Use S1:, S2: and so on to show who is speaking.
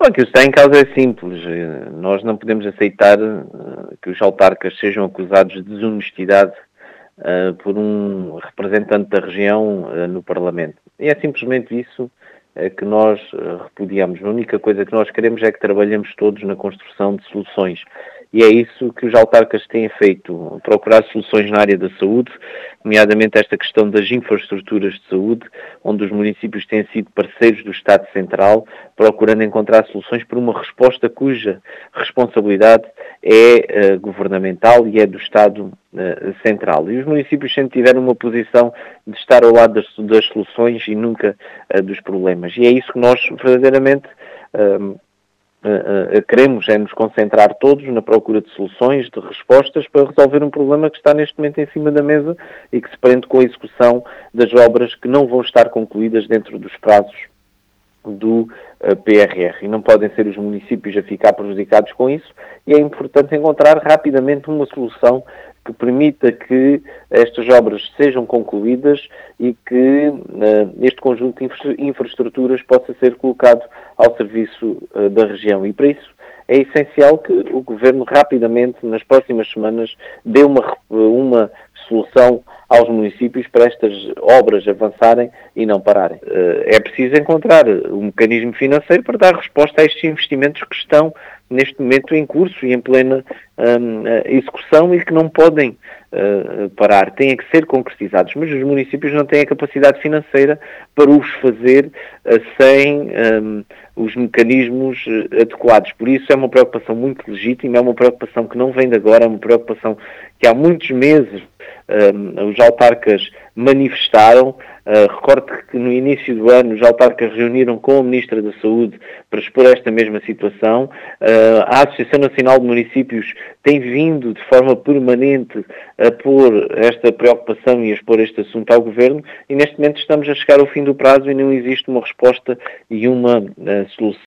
S1: Bom, que o que está em causa é simples. Nós não podemos aceitar que os autarcas sejam acusados de desonestidade por um representante da região no Parlamento. E é simplesmente isso que nós repudiamos. A única coisa que nós queremos é que trabalhemos todos na construção de soluções. E é isso que os autarcas têm feito, procurar soluções na área da saúde, nomeadamente esta questão das infraestruturas de saúde, onde os municípios têm sido parceiros do Estado Central, procurando encontrar soluções para uma resposta cuja responsabilidade é governamental e é do Estado Central. E os municípios sempre tiveram uma posição de estar ao lado das soluções e nunca dos problemas. E é isso que nós verdadeiramente queremos, é nos concentrar todos na procura de soluções, de respostas para resolver um problema que está neste momento em cima da mesa e que se prende com a execução das obras que não vão estar concluídas dentro dos prazos do PRR. E não podem ser os municípios a ficar prejudicados com isso, e é importante encontrar rapidamente uma solução que permita que estas obras sejam concluídas e que este conjunto de infraestruturas possa ser colocado ao serviço da região. E para isso é essencial que o Governo rapidamente, nas próximas semanas, dê uma solução aos municípios para estas obras avançarem e não pararem. É preciso encontrar um mecanismo financeiro para dar resposta a estes investimentos que estão neste momento em curso e em plena execução e que não podem parar, têm que ser concretizados, mas os municípios não têm a capacidade financeira para os fazer sem os mecanismos adequados. Por isso é uma preocupação muito legítima, é uma preocupação que não vem de agora, é uma preocupação que há muitos meses os autarcas manifestaram. Recordo que no início do ano os autarcas reuniram com a Ministra da Saúde para expor esta mesma situação. A Associação Nacional de Municípios tem vindo de forma permanente a pôr esta preocupação e a expor este assunto ao Governo, e neste momento estamos a chegar ao fim do prazo e não existe uma resposta e uma solução